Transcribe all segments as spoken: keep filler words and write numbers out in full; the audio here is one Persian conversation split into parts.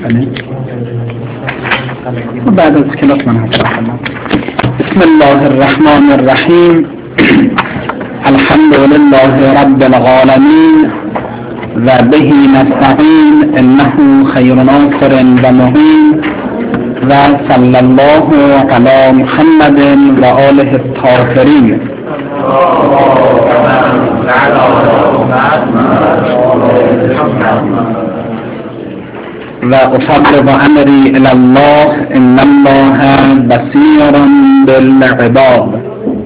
بعد از کلاس من هست. بسم الله الرحمن الرحیم. الحمد لله رب العالمین و به نستعین انه خیر ناصر و معین و صلی الله علی محمد و آله الطاهرین. و افوض امری الی الله ان الله بصیر بالعباد.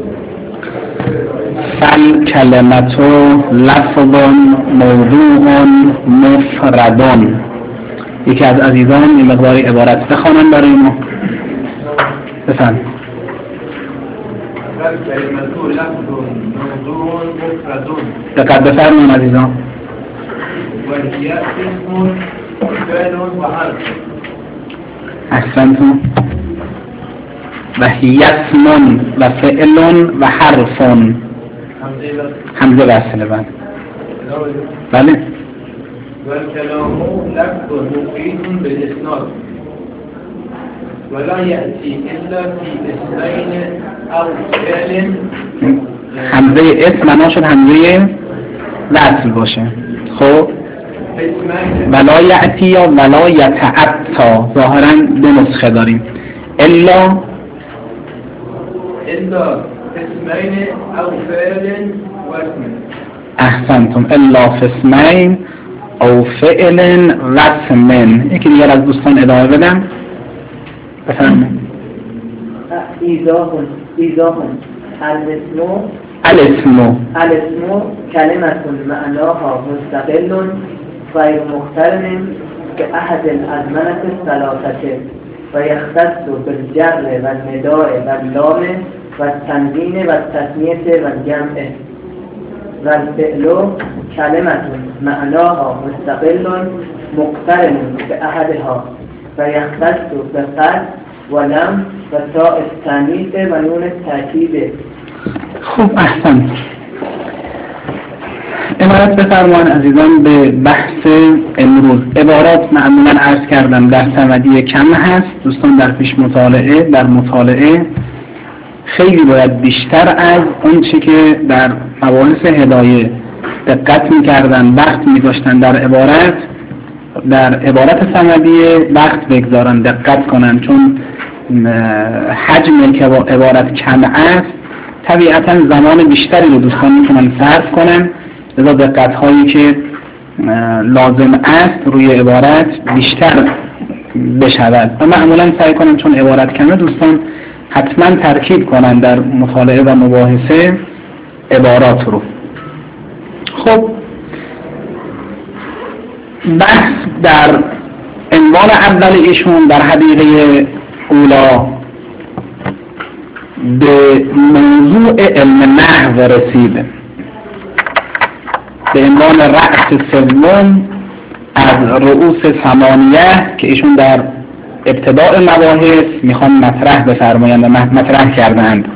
فالکلمة لفظ موضوع مفرد. یکی از عزیزان این مقداری عبارت بخوانند برای ما. بفرمایید. فالکلمة لفظ موضوع مفرد. دقت بفرمایید عزیزان. وهي اسم فعل وحرف. احسنتم. و هی اسم و فعل و حرف. حمزه وصله. بله بله. والكلام لفظ مفيد بالإسناد ولا يأتي إلا في اسمين أو فعل. حمزه اسم معنا شد حمزه وصل باشه. خب ولا یأتی یا ولا یتعطا ظاهرا دو نسخه داریم. الا الا اسمین او فعل و اسم. احسنتم. الا اسمین او فعل و اسم. یکی دیگر از دوستان ادامه بدم. بفرمایید. ایضاح ایضاح الاسم الاسم الاسم کلمة معناها مستقل غیر مقترن كأحد الأزمنة الثلاثة ويختص بالجر والنداء واللام والتنوين والتثنية والجمع. والفعل كلمة معناها مستقل مقترن كأحدها ويختص بقد ولم وتاء التانيث ونون التأكيد. خوب احسن. عبارت بفرمایید عزیزان به بحث امروز. عبارات معمولا عرض کردم در صمدی کم هست. دوستان در پیش مطالعه در مطالعه خیلی باید بیشتر از اون چی که در مباحث هدایه دقت میکردن وقت میداشتن در عبارت در عبارت صمدی وقت بگذارن دقت کنن، چون حجمی که با عبارت کم است طبیعتا زمان بیشتری رو دوستان میتونن صرف کنن، لذا دقت هایی که لازم است روی عبارت بیشتر بشود و معمولا سعی کنن چون عبارت کمه دوستان حتما ترکیب کنن در مطالعه و مباحثه عبارات رو. خب بحث در عنوان اول ایشون در حدیقه اولا به موضوع علم نحو رسیده به عنوان رأس سوم از رؤوس ثمانیه که ایشون در ابتداء مباحث میخوان مطرح بفرمایند و مطرح کردند.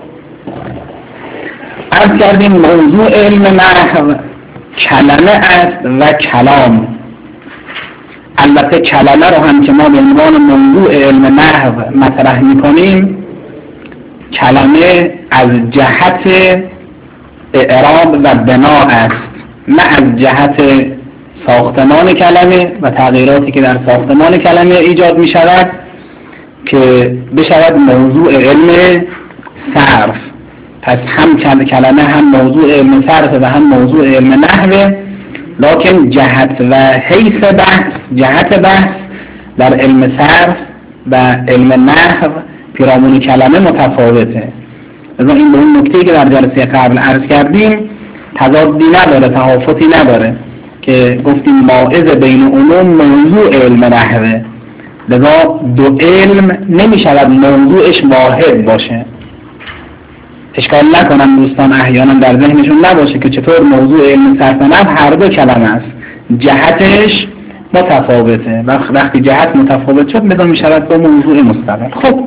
عرض کردیم موضوع علم نحو کلمه است و کلام. البته کلمه رو هم که ما به عنوان موضوع علم نحو مطرح میکنیم، کلمه از جهت اعراب و بنا است، نه از جهت ساختمان کلمه و تغییراتی که در ساختمان کلمه ایجاد می شود که بشود موضوع علم صرف. پس هم کلمه هم موضوع علم صرف و هم موضوع علم نحو، لکن جهت و حیث بحث جهت بحث در علم صرف و علم نحو پیرامون کلمه متفاوته. لذا این به اون نکته که در جلسه قبل عرض کردیم تضادی نداره، تهافتی نداره که گفتیم مائز بین علوم موضوع علم نحوه، لذا دو علم نمی شود موضوعش واحد باشه. اشکال نکنم دوستان احیانا در ذهنشون نباشه که چطور موضوع علم صرف و نحو هر دو کلمه است، جهتش متفاوته و وقتی جهت متفاوت شد لذا می شود با موضوع مستقل. خب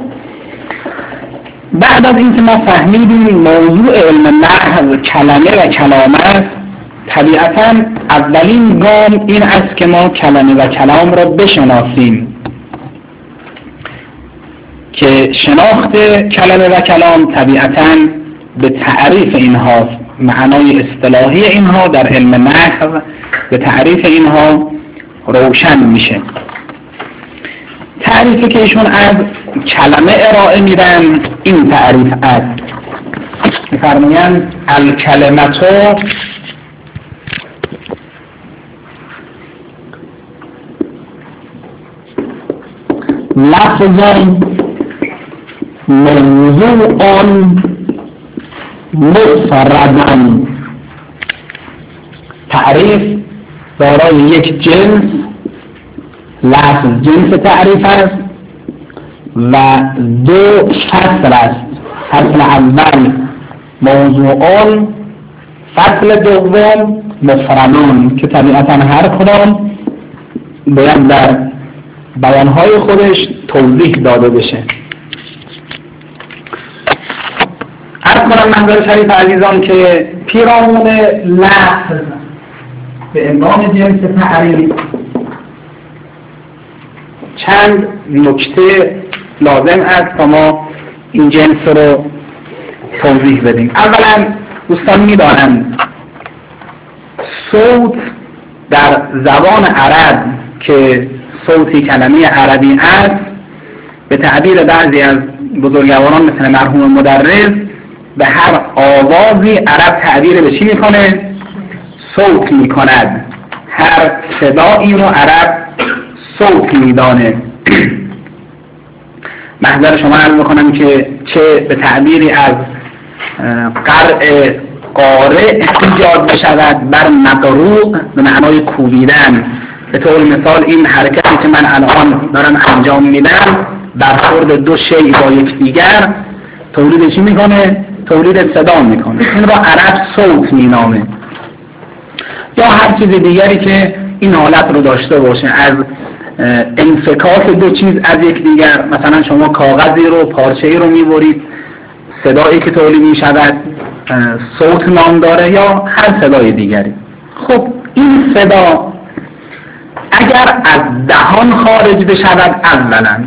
بعد از اینکه ما فهمیدیم موضوع علم نحو کلمه و کلام است، طبیعتاً اولین گام این است که ما کلمه و کلام را بشناسیم که شناخت کلمه و کلام طبیعتاً به تعریف اینها، معنای اصطلاحی اینها در علم نحو به تعریف اینها روشن میشه. تعریفی که ایشون از کلمه ارائه میدن این تعریف است، می‌فرمایند الکلمتو لفظ موضوع مفرد. تعریف دارای یک جنس، لفظ جنس تعریف است و دو فصل است. فصل اول موضوعان، فصل دوم مفردان که طبیعتا هر کدام باید در بیانهای خودش توضیح داده بشه. عرض کنم محضر شریف عزیزان که پیرامون لفظ به عنوان جنس تعریف چند نکته لازم است تا ما این جنس رو توضیح بدیم. اولا دوستان می‌دانند صوت در زبان عرب که صوتی کلمه عربی است، به تعبیر بعضی از بزرگواران مثل مرحوم مدرس، به هر آوازی عرب تعبیر به چی میکنه؟ صوت میکند. هر صدایی رو عرب صوت میدانه. محضر شما عرض میکنم که چه به تعبیری از قرع قارع ایجاد بشود بر مقروع به معنای کوبیدن. به طور مثال این حرکتی که من الان دارم انجام میدم برخورد دو شیء با یکدیگر تولید چی میکنه؟ تولید صدا میکنه. این را عرب صوت مینامه. یا هر چیز دیگری که این حالت رو داشته باشه، از انفکاک دو چیز از یکدیگر. مثلا شما کاغذی رو، پارچه‌ای رو میبرید، صدایی که تولید میشود صوت نام داره یا هر صدای دیگری. خب این صدا اگر از دهان خارج بشود اولا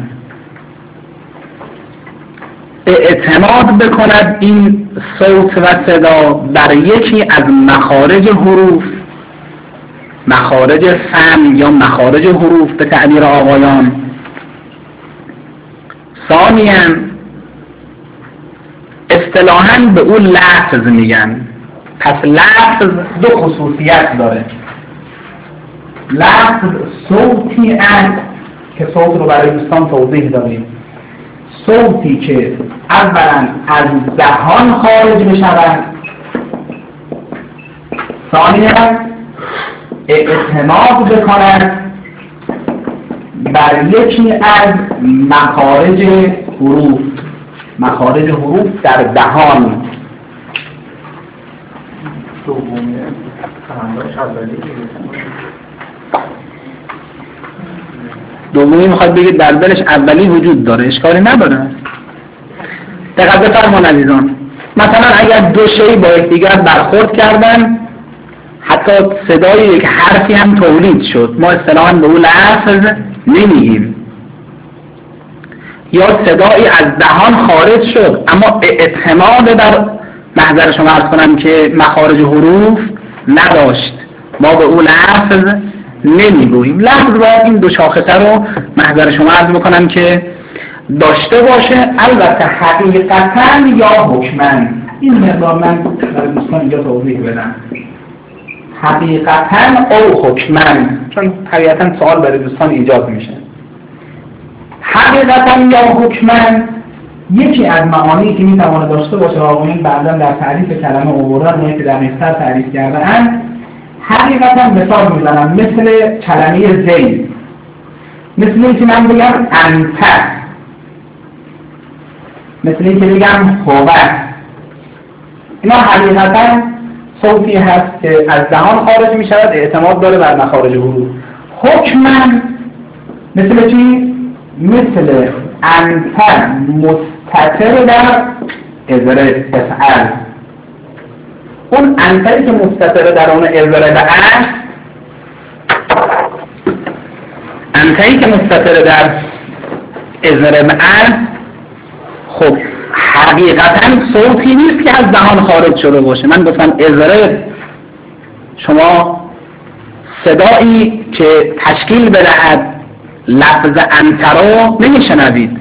اعتماد بکند این صوت و صدا بر یکی از مخارج حروف، مخارج فم یا مخارج حروف به تعبیر آقایان. ثانیاً اصطلاحاً به اون لفظ میگن. پس لفظ دو خصوصیت داره. لفظ صوتی است که صوت رو برای دوستان توضیح دادیم. صوتی که اولا از دهان خارج بشود، ثانیاً اعتماد بکند بر یکی از مخارج حروف، مخارج حروف در دهان. دومی میخواد بگید در دلش اولی وجود داره، اشکالی نداره. دقت بفرمایید عزیزان، مثلا اگر دو شی با یکدیگر برخورد کردن، حتی صدای یک حرفی هم تولید شد، ما اصطلاحاً به اون لفظ نمیگیم. یا صدایی از دهان خارج شد اما اعتماد در محضر شما عرض کنم که مخارج حروف نداشت، ما به اون لفظ نمیگوییم. لفظ باید این دو شاخصه رو محضر شما عرض میکنم که داشته باشه. البته حقیقتاً یا حکماً، این مقدار من برای دوستان اینجا توضیح بدم، حقیقتاً او حکماً، چون طبیعتاً سوال برای دوستان ایجاد میشه. حقیقتاً یا حکماً یکی از معانی که میتواند داشته باشه، آقایان بعداً در تعریف کلمه اووردن که در مستر تعریف کرده‌اند، حقیقتاً مثال میزنم مثل کلمه زید، مثل اینکه من بگم انت، مثل اینکه بگم هو. اینا حقیقتاً صوتی هست که از دهان خارج می شود، اعتماد داره بر مخارج حروف. حکماً مثل چی؟ مثل انت مستتر در ازره افعل. اون انتایی که مستتر در اون اضرب است، انتایی که مستتر در اضرب است، خب حقیقتا صوتی نیست که از دهان خارج شده باشه. من گفتم اضرب شما صدایی که تشکیل بدهد لفظ انترا نمیشنوید،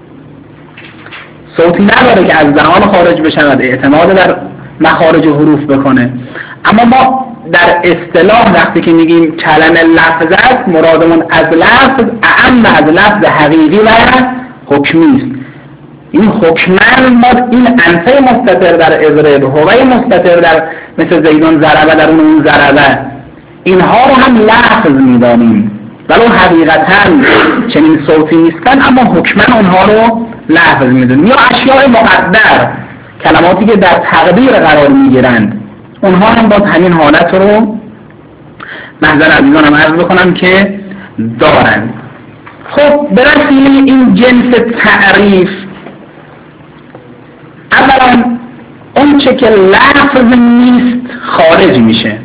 صوتی نداره که از دهان خارج بشود، اعتماد در مخارج حروف بکنه. اما ما در اصطلاح وقتی که میگیم کلمه لفظ است، مرادمون از لفظ اعم از لفظ حقیقی و حکمی است. این حکمن ما این انته مستتر در اضرب، هوای مستتر در مثل زیدون ضربه در اون ضربه، اینها رو هم لفظ میدانیم ولو حقیقتا چنین صوتی نیستن، اما حکمن اونها رو لفظ میدونیم. یا اشیاء مقدر، کلماتی که در تقدیر قرار میگیرند، اونها هم باز همین حالت رو محضر عزیزانم عرض بکنم که دارند. خب به وسیله این جنس تعریف، اولا اون چه که لفظ نیست خارج میشه،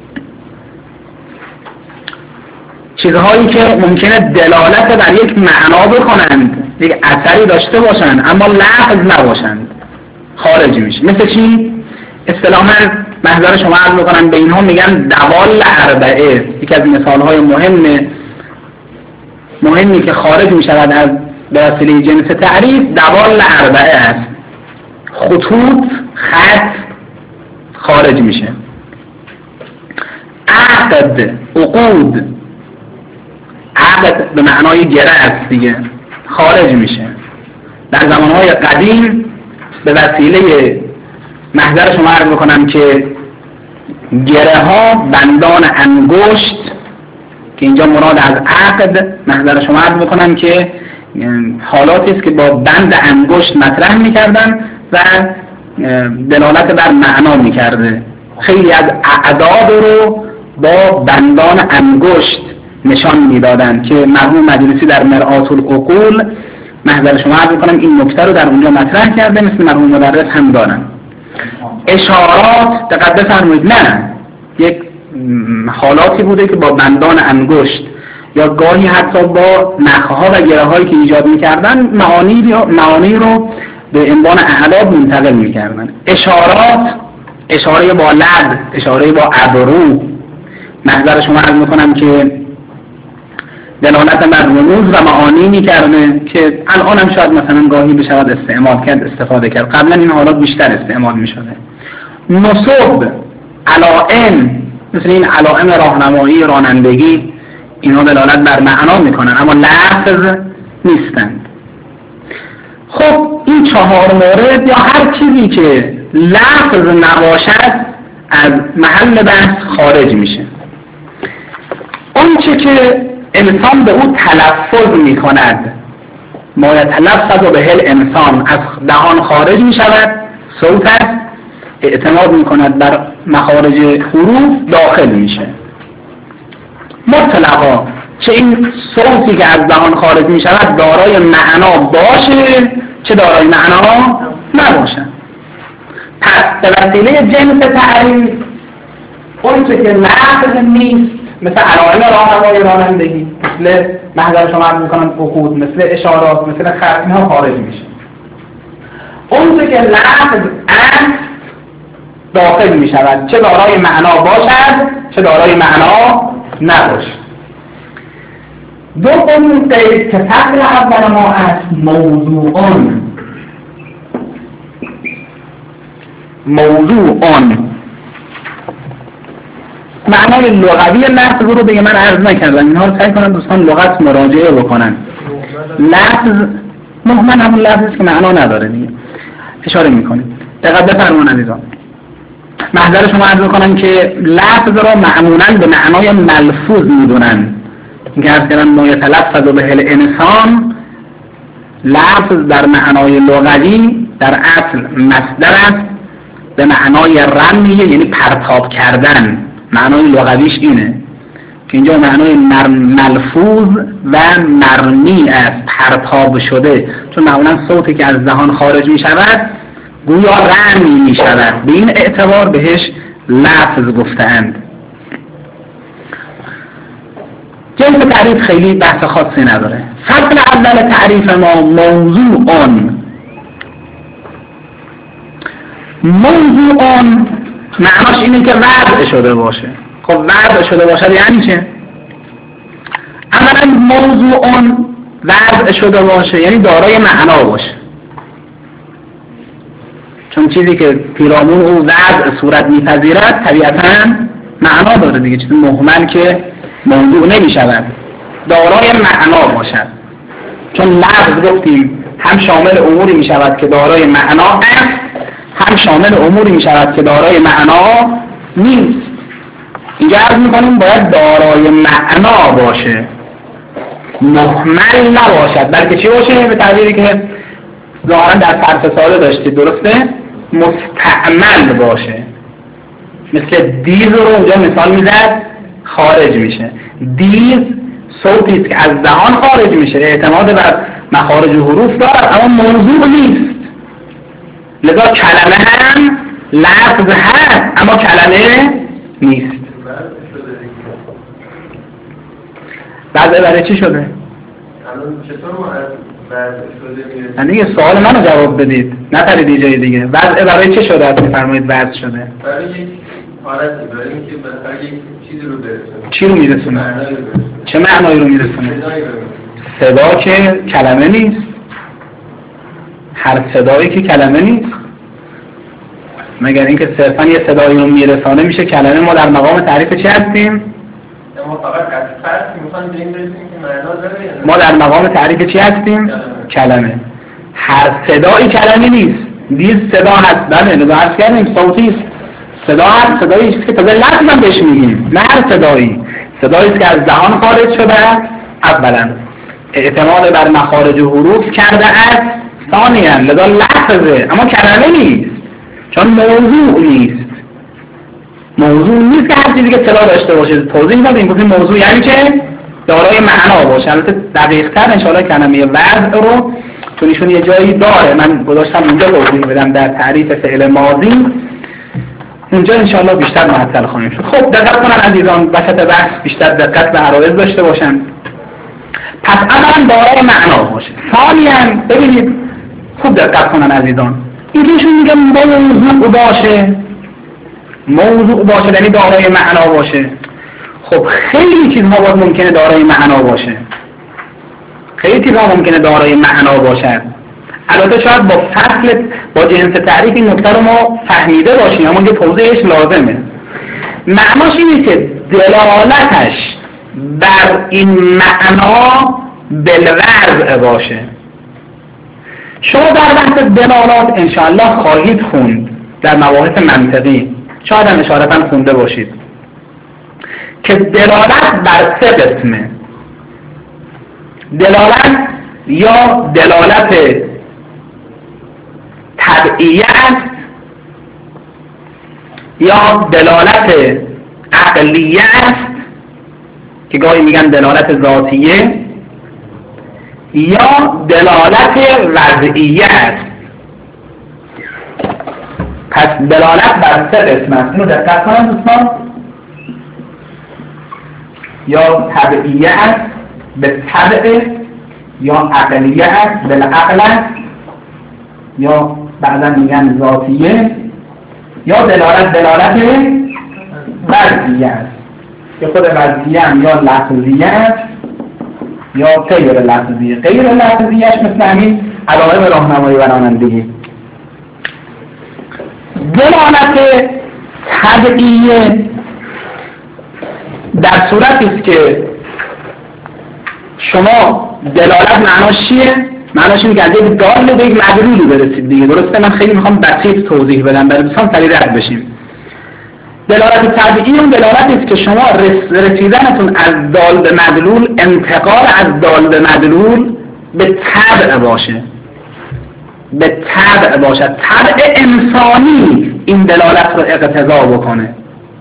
چیزهایی که ممکنه دلالت بر یک معنا بکنند، یک اثری داشته باشند اما لفظ نباشند، خارج میشه. مثل چی؟ اصطلاحاً محضر شما عرض بکنم به اینها میگن دوال اربعه. یکی از مثالهای مهم مهمی که خارج میشود از به وسیله جنس تعریف دوال اربعه است. خطوط، خط خارج میشه. عقد، عقود، عقد به معنای گره است دیگه، خارج میشه. در زمانهای قدیم به وسیله محضر شما عرض بکنم که گره ها بندان انگشت که اینجا مراد از عقد، محضر شما عرض بکنم که حالاتی است که با بند انگشت مطرح میکردن و دلالت بر معنا میکرده. خیلی از اعداد رو با بندان انگشت نشان میدادن که مرحوم مجلسی در مرآت العقول محضر شما عرض بکنم این نکته رو در اونجا مطرح کرده، مثل مرحوم مدرس هم دارن. اشارات دقت بفرمایید، نه یک حالاتی بوده که با بندان انگشت یا گاهی حتی با نخها و گره هایی که ایجاد میکردن معانی رو, معانی رو به عنوان اعداد منتقل میکردن. اشارات، اشاره با لب، اشاره با ابرو، محضر شما عرض میکنم که دلالت بر رموز و معانی میکرده که الان هم شاید مثلا گاهی بشود استعمال کرد، استفاده کرد. قبلا این حالات بیشتر استعمال میشده. نصب، علائم، مثل این علائم راهنمایی، رانندگی، اینها دلالت بر معنا میکنن اما لفظ نیستند. خب این چهار مورد یا هر چیزی که لفظ نباشد از محل بحث خارج میشه. اون چه که انسان به او تلفظ میکند، ما یتلفظ به هل انسان، از دهان خارج میشود، صوت است، اعتماد میکند بر مخارج حروف، داخل میشه. مطلقا چه این صوتی که از دهان خارج میشود دارای معنا باشه چه دارای معنا نباشه. پس به وسیله جنس تعریف اون چه که لفظ نیست، مثل علائم راهنمای رانندگی، مثل محضر شما عرض میکنم عقود، مثل اشارات، مثل خط، اینها خارج میشه. اون چه که لفظ است داخل میشود، چه دارای معنا باشد چه دارای معنا نباشد. دوم نکته که فصل اول ما است موضوعان. موضوعان معنای لغوی لفظ رو دیگه من عرض نکردم، اینها رو سعی کنم دوستان لغت مراجعه بکنن. لفظ مهمن همون لفظی که معنا نداره دیگه، اشاره میکنیم. دقت بفرمایید عزیزان، محضر شما عرض میکنم که لفظ رو معمولا به معنای ملفوظ میدونن. اینکه عرض کردن ما یتلفظ به هل انسان، لفظ در معنای لغوی در اصل مصدر است به معنای رمیه، یعنی پرتاب کردن. معنای لغویش اینه که اینجا معنای ملفوظ و مرمی است، پرتاب شده. چون معمولا صوتی که از دهان خارج می شود گویا رمی می شود، به این اعتبار بهش لفظ گفتند. جنس تعریف خیلی بحث خاصی نداره. فصل اول تعریف ما موضوعون. موضوعون معناش اینه که وضع شده باشه. خب وضع شده باشه یعنی چه؟ اولا موضوعون وضع شده باشه یعنی دارای معنا باشه، چون چیزی که پیرامون او وضع صورت میپذیرد طبیعتاً معنا داره دیگه. چیزی مهمل که موضوع نمیشود، دارای معنا باشد. چون لفظ گفتیم هم شامل اموری میشود که دارای معنا است، هم شامل اموری میشود که دارای معنا نیست. اینجا عرض میکنیم باید دارای معنا باشه، مهمل نباشد، بلکه چی باشه؟ به تعبیری که ظاهرا در صرف ساده داشتید، درسته؟ مستعمل باشه. مثل دیز رو اونجا مثال میزد، خارج میشه. دیز صوتی است که از دهان خارج میشه، اعتماد بر مخارج و حروف دارد اما موضوع نیست. لذا کلمه هم لفظ هست اما کلمه نیست. بعد برای چی شده؟ الان چطور ما از وضع شده میرسیم؟ یعنی یه سوال منو جواب بدید، نه پرید جای دیگه. وضع برای چه شده است میفرمایید وضع شده؟ برای یک حالتی، برای اینکه برای یک چیزی رو برسونه. چی رو میرسونه؟ معنایی رو برسونه. چه معنایی رو میرسونه؟ صدایی رو صدا که کلمه نیست. هر صدایی که کلمه نیست، مگر اینکه صرفا یه صدایی رو میرسانه میشه کلمه. ما در مقام تعریف چی هستیم؟ ما فقط از فرض که میخوایم به این برسیم که معنا داره یا نه؟ ما در مقام تعریف چی هستیم؟ کلمه. کلمه. هر صدایی کلمه نیست. دیز صدا هست، بله نگاه عرض کردیم صوتی است. صدا هست، صدایی است که تازه لفظ هم بهش میگیم، نه هر صدایی. صدایی است که از دهان خارج شده است، اولا اعتماد بر مخارج و حروف کرده است، ثانیاً لذا لفظه اما کلمه نیست، چون موضوع نیست. موضوع نیست که هر چیزی که صدا داشته باشه. توضیح دادیم گفتیم موضوع یعنی که دارای معنا باشه. البته دقیق‌تر انشاءالله کلمه وضع رو چون ایشون یه جایی داره، من گذاشتم اونجا توضیح بدم در تعریف فعل ماضی، اونجا انشاءالله بیشتر معطل خواهیم شد. خب دقت کنن عزیزان، وسط بحث بیشتر دقت به عرایض داشته باشن. پس اولا دارای معنا باشه. ثانیاً ببینید خوب دقت کنن عزیزان، اینکه ایشون میگه موضوع باشه، موضوع باشه یعنی دارای معنا باشه. خب خیلی چیزها باید ممکنه دارای معنا باشه، خیلی چیزها ممکنه دارای معنا باشد. البته شاید با فصل با جنس تعریف این نکته رو ما فهمیده باشیم اما یه توضیحش لازمه. معناش اینه که دلالتش بر این معنا بالوضع باشه. شما در بحث دلالات انشاءالله خواهید خوند در مباحث منطقی، شاید هم اشارتا خونده باشید که دلالت بر سه قسمه. دلالت یا دلالت طبعیه است، یا دلالت عقلیه است که گاهی میگن دلالت ذاتیه، یا دلالت وضعیه است. پس دلالت بر سه قسم است. اینو دقت کنن دوستان. یا طبعیه است به طبع، یا عقلیه است به عقل است، یا بعضا میگن ذاتیه، یا دلالت دلالت وضعیه است که خود وضعیه هم یا لفظیه است یا غیر لفظیه. غیر لفظیهش مثل همین علائم راهنمایی و رانندگی. دلالت طبعیه در صورتی است که شما دلالت معناش چیه؟ معناش اینه که از یک دال به یک مدلولی برسید دیگه، درسته؟ من خیلی میخوام بسیط توضیح بدم برای دوستان سریع رد بشیم. دلالت طبیعی اون دلالتی است که شما رسیدنتون از دال به مدلول، انتقال از دال به مدلول به طبع باشه، به طبع باشد. طبع انسانی این دلالت رو اقتضا بکنه.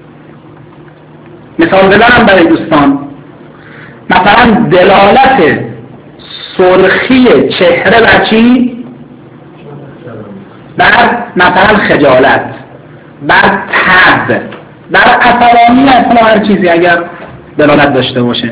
مثال بزنم برای دوستان، مثلا دلالت سرخی چهره بر چی؟ بر مثلا خجالت، بر تب، بر عصبانیت، حالا هر چیزی اگر دلالت داشته باشه.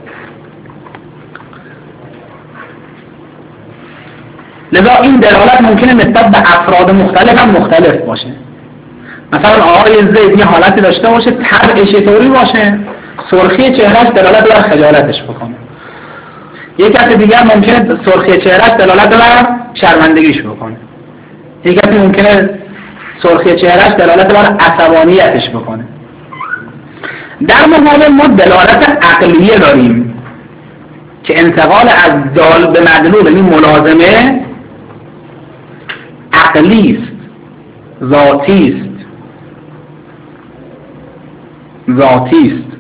لذا این دلالت ممکنه نسبت به افراد مختلف هم مختلف باشه. مثلا آقای زید یه حالتی داشته باشه طبعش طوری باشه، سرخی چهرهش دلالت بر خجالتش بکنه. یک کسی دیگر ممکنه سرخی چهرهش دلالت بر شرمندگیش بکنه. یک کسی ممکنه سرخی چهرهش دلالت بر عصبانیتش بکنه. در مقابل ما دلالت عقلیه داریم که انتقال از دال به مدلول، یعنی ملازمه عقلی است، ذاتی است، ذاتی است.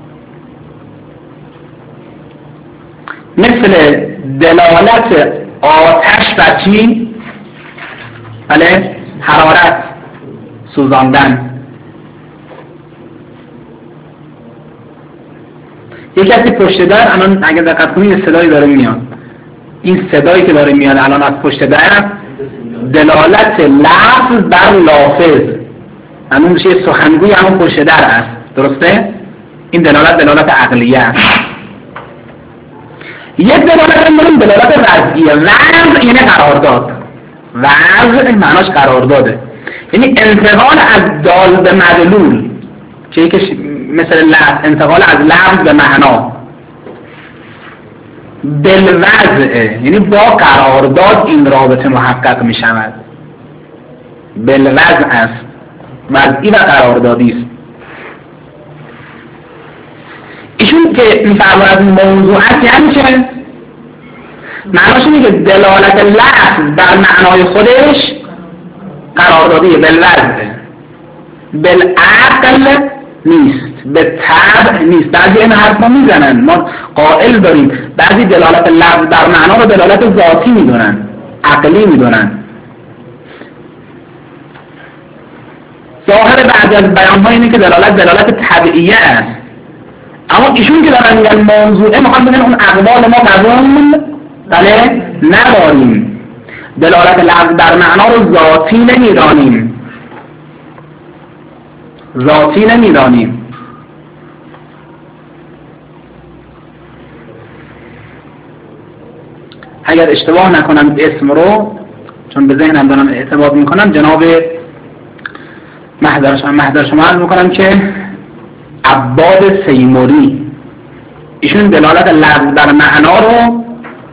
مثل دلالت آتش بر چی؟ بله، حرارت، سوزاندن. یک کسی پشت در، الان اگه دقت کنید یه صدایی داره میاد، این صدایی که داره میاد الان از پشت در دلالت لفظ بر لافظ، همون میشه سخنگوی همون پشت در است، درسته؟ این دلالت دلالت عقلیه است. یک دلالت هم داریم دلالت وضعیه. وضع یعنی قرارداد، وضع معناش قرارداده، یعنی انتقال از دال به مدلول، که یکیش مثل لفظ، انتقال از لفظ به معنا. بالوضع یعنی با قرارداد این رابطه محقق می شود. بالوضع است، وضعی و قراردادی است. ایشون که میفرماید موضوعات یعنی چه؟ معناش اینه که دلالت لفظ بر معنای خودش قراردادیه، بالوضع، بالعقل نیست، به طبع نیست. بعضی این حرف ما میزنن، ما قائل داریم بعضی دلالت لفظ بر معنا رو دلالت ذاتی میدونن، عقلی میدونن. ظاهر بعضی از بیان ها اینه که دلالت دلالت طبیعیه است، اما ایشون که دارن میگن موضوعه، میخوان بگن اون اقوال ما قبول بله نداریم، دلالت لفظ بر معنا رو ذاتی نمیدانیم، ذاتی نمیدانیم. اگر اشتباه نکنم اسم رو، چون به ذهنم دارم اعتماد میکنم، جناب محضر شما محضر شما عرض میکنم که عباد سیموری، ایشون دلالت لفظ بر معنا رو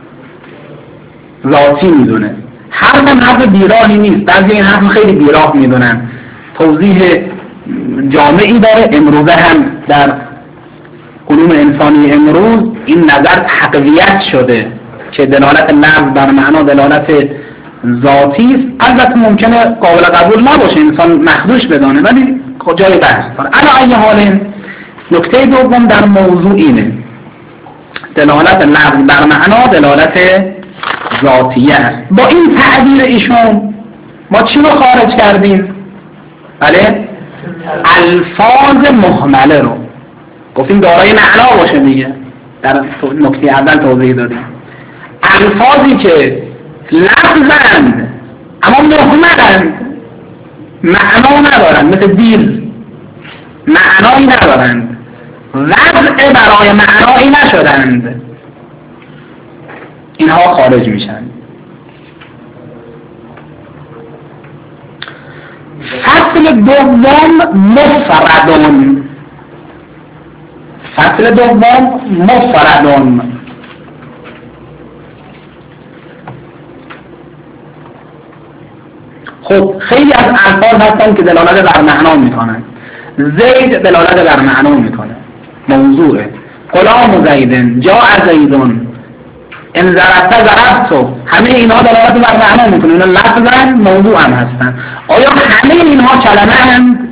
ذاتی میدونه. حرف هم حرف بیراهی نیست، بعضی این حرف خیلی بیراه میدونن، توضیح جامعی داره. امروزه هم در علوم انسانی امروز این نظر تقویت شده که دلالت لفظ بر معنا دلالت ذاتی است. البته ممکنه قابل قبول نباشه، انسان مخدوش بدانه، ولی جای بحث داره. علی ای حال نکته دوم در موضوع اینه، دلالت لفظ بر معنا دلالت ذاتیه است. با این تعبیر ایشون ما چی رو خارج کردیم؟ بله، الفاظ مهمله رو گفتیم دارای معنا باشه دیگه، در نکته اول توضیح دادیم. الفاظی که لفظند اما مهملند، معنا ندارند، مثل دیل معنایی ندارند، وضع برای معنایی نشدند، اینها خارج میشن. فصل دوم مفردون، فصل دوم مفردون. خب خیلی از الفاظ هستن که دلالت بر معنا میکنن. زید دلالت بر معنا میکنه، موضوعه. غلام زیدن، جاء زیدون، ان ضربت ضربتو، همه اینها دلالت بر معنا میکنه، اینا لفظن، موضوع هم هستن. آیا همه اینها کلمه هستند؟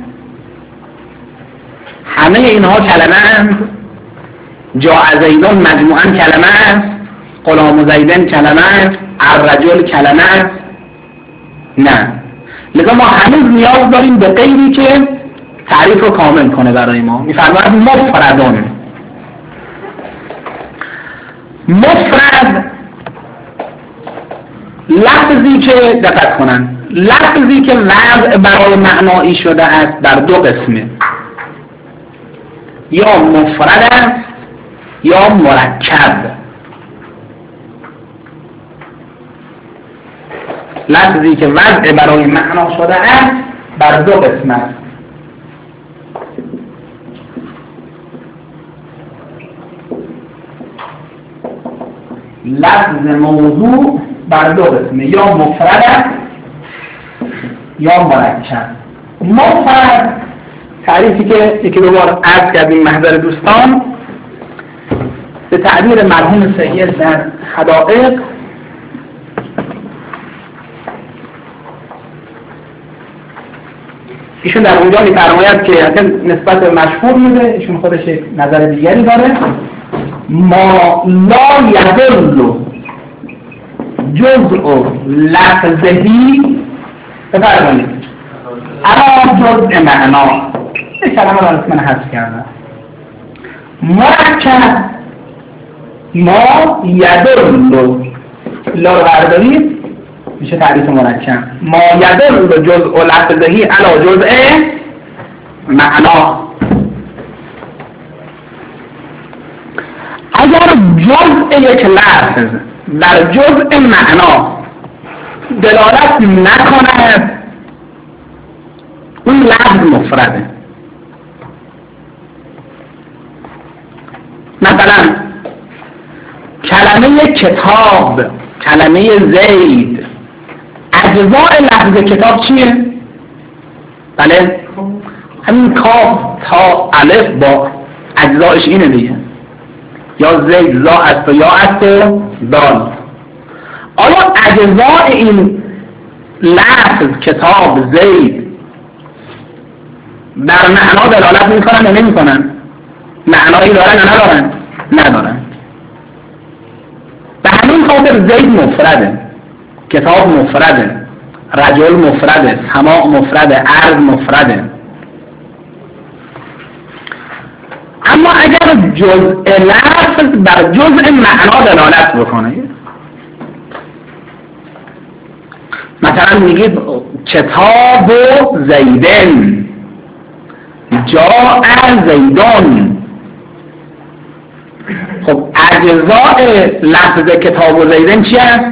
همه اینها کلمه هستند؟ جاء زیدون مجموعاً کلمه است، غلام زیدن کلمه است، الرجل کلمه است؟ نه. لذا ما هنوز نیاز داریم به غیری که تعریف رو کامل کنه برای ما. میفرماید مفردون. مفرد لفظی که دقت کنن لفظی که وضع برای معنایی شده است در دو قسمه، یا مفرد است یا مرکب. لفظی که وضع برای معنا شده است بر دو قسم است. لفظ موضوع بر دو قسمه، یا مفرد است یا مرکب. مفرد تعریفی که یکی دو بار عرض کردیم محضر دوستان، به تعبیر مرحوم سید در حدائق، ایشون در اونجا می‌فرماید که اصلا نسبت به مشهور میده، ایشون خودش نظر دیگری داره. ما لا یدل جزء لفظهی، بفرمایید اما جزء معنا، این کلمه رو من حذف کردم. مرکب ما یدل، لا رو بردارید میشه تعریف مرکب. ما یدل جزء لفظهی علی جزء معنا. اگر جزء یک لفظ در جزء معنا دلالت نکند، اون لفظ مفرده. مثلا کلمه کتاب، کلمه زید، اجزاء لفظ کتاب چیه؟ بله همین کاف تا الف با اجزایش اینه دیگه، یا زید زا است و یا است و دال. آیا اجزاء این لفظ کتاب زید در معنا دلالت میکنن یا نمیکنن؟ معنایی دارن یا ندارن؟ ندارن. به همین خاطر زید مفرده، کتاب مفرده، رجل مفرده، سماع مفرده، ارض مفرده. اما اگر جزء لفظ بر جزء معنا دلالت بکنه، مثلا میگید کتاب زیدن، جاء زیدان، خب اجزاء لفظ کتاب و زیدن چی است؟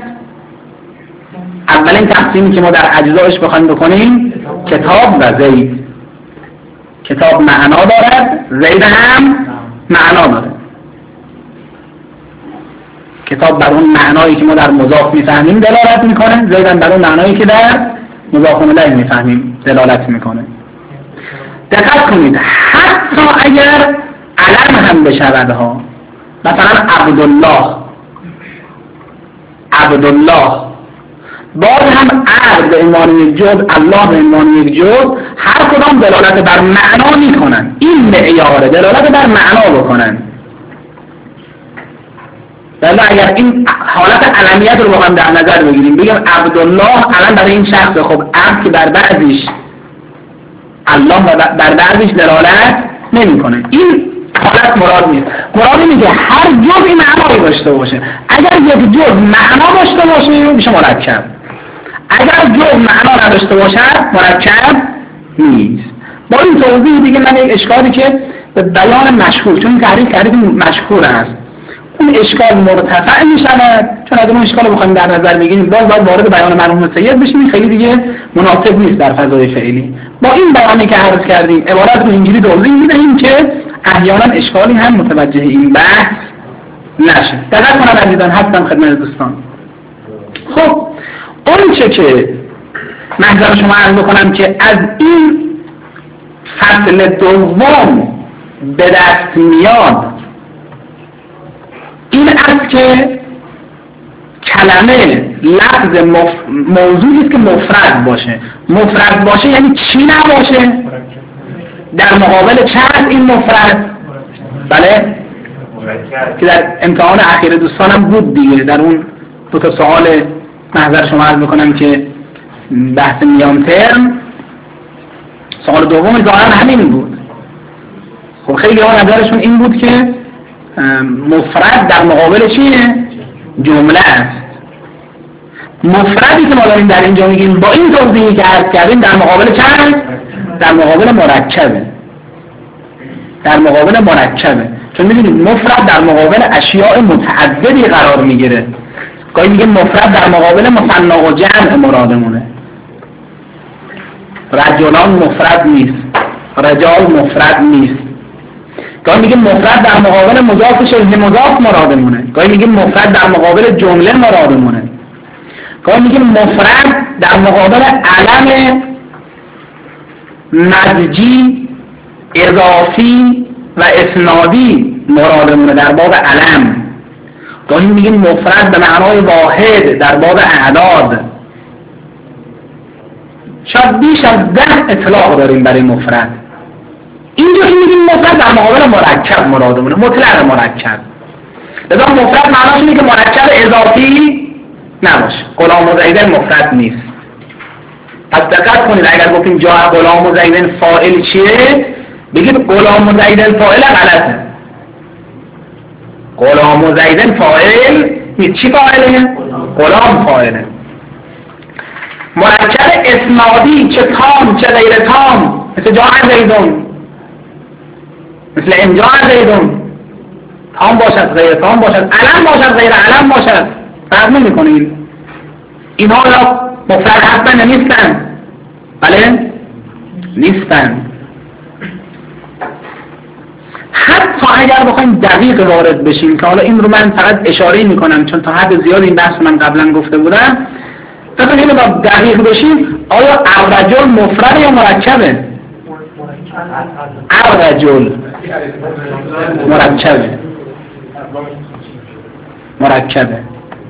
اولین تقسیمی که ما در اجزایش بخوایم بکنیم کتاب و زید. کتاب معنا دارد، زید هم معنا داره. کتاب بر اون معنایی که ما در مضاف میفهمیم دلالت میکنه، زید هم بر اون معنایی که در مضاف الیه میفهمیم دلالت میکنه. دقت کنید حتی اگر علم هم بشود ها، مثلا عبدالله، عبدالله باز هم عبد به عنوان یک جز، الله به عنوان یک جز، هر کدام دلالت بر معنا میکنن. این معیاره، دلالت بر معنا بکنن. بله اگر این حالت علمیت رو با هم در نظر بگیریم، بگیم عبدالله علم برای این شخص، خب عبد که بر بعضیش الله بر بعضیش دلالت نمیکنه، این حالت مراد نیست. مراد اینه که هر جزئی معنایی داشته باشه. اگر یک جز معنا داشته باشه میشه مرکب، اگر جز معنا نداشته باشد مرکب نیست. با این توضیح دیگه من یک اشکالی که به بیان مشهور، چون تعریف تعریف مشهور است، اون اشکال مرتفع می شود، چون اگر اون اشکال رو بخوایم در نظر بگیریم باز باید وارد بیان مرحوم سید بشیم، خیلی دیگه مناسب نیست در فضای فعلی. با این بیانی که عرض کردیم عبارت رو اینجوری توضیح میدهیم که احیانا اشکالی هم متوجه این بحث نشه. دقت کنید عزیزان، هستم خدمت دوستان. خب اون چه که محضر شما عرض بکنم که از این فصل دوم به دست میاد این است که کلمه لفظ مف... موضوعی است که مفرد باشه. مفرد باشه یعنی چی نباشه؟ در مقابل چه است این مفرد؟ بله که در امتحان اخیر دوستانم بود دیگه، در اون دو تا سوال محضر شما عرض میکنم که بحث میان ترم، سوال دوم ظاهرا همین بود. خب خیلی ها نظرشون این بود که مفرد در مقابل چیه؟ جمله است. مفردی که ما داریم در اینجا میگیم با این توضیحی که عرض کردیم در مقابل چند؟ در مقابل مرکبه. در مقابل مرکبه، چون میدونید مفرد در مقابل اشیاء متعددی قرار میگیره. گاهی میگه مفرد در مقابل مثنی و جمع مرادمونه. رجلان مفرد نیست، رجال مفرد نیست. گاهی میگه مفرد در مقابل مضاف شبه مضاف مرادمونه. گاهی میگه مفرد در مقابل جمله مرادمونه. گاهی میگه مفرد در مقابل علم مزجی اضافی و اسنادی مرادمونه در باب علم. گاهی میگه مفرد به معنای واحد در باب اعداد. شاید بیش از ده اطلاق داریم برای مفرد. اینجا که میگیم مفرد در مقابل مرکب مرادمونه، مطلق مرکب. لذا مفرد معناش اینه که مرکب اضافی نباشه. غلام و زیدن مفرد نیست. پس دقت کنید، اگر گفتیم جا غلام و زیدن فاعل چیه؟ بگید غلام و زیدن فاعل غلطه. غلام و زیدن فاعل نیست. چی فاعله؟ غلام فاعله. مرکب اسنادی چه تام چه غیر تام، مثل جا زیدون، مثل اینجا زیدون، تام باشد غیر تام باشد، علم باشد غیر علم باشد، فرق نمی‌کنه. اینها را مفرد هستن یا نیستن؟ بله؟ نیستن. حتی اگر بخوایم دقیق وارد بشیم، که حالا این رو من فقط اشاره میکنم چون تا حد زیاد این بحث من قبلا گفته بودم، بخوایم اینو با دقیق بشیم، آیا الرجل مفرد یا مرکبه؟ الرجل مرکبه. مرکبه.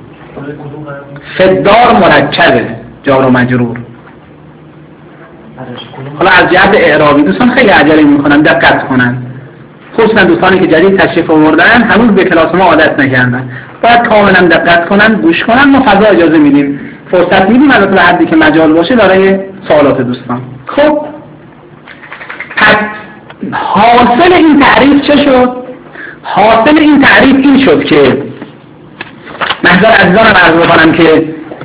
فدار مرکبه، جار و مجرور. حالا از جهت اعرابی دوستان خیلی عجله میکنن، دقت کنن، خصوصا دوستانی که جدید تشریف آوردن هنوز به کلاس ما عادت نکردن، باید کاملا دقت کنن، گوش کنن. ما فضا اجازه میدیم، فرصت میدیم البته به حدی که مجال باشه برای سوالات دوستان. خب پس حاصل این تعریف چه شد؟ حاصل این تعریف این شد که محضر عزیزانم عرض بکنم که